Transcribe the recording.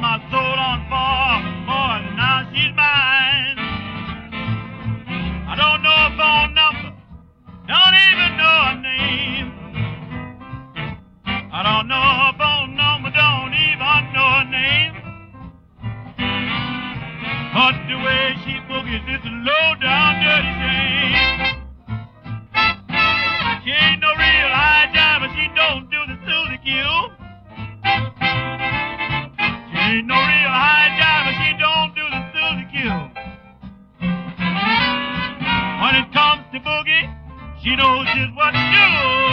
my soul on fire, boy, now she's mine. I don't know her phone number, don't even know her name. I don't know her phone number, don't even know her name. But the way she boogies is a low down dirty shame. She ain't no real high diver, she don't do the Susie Q. She ain't no real high diver, she don't do the Susie Q. When it comes to boogie, she knows just what to do.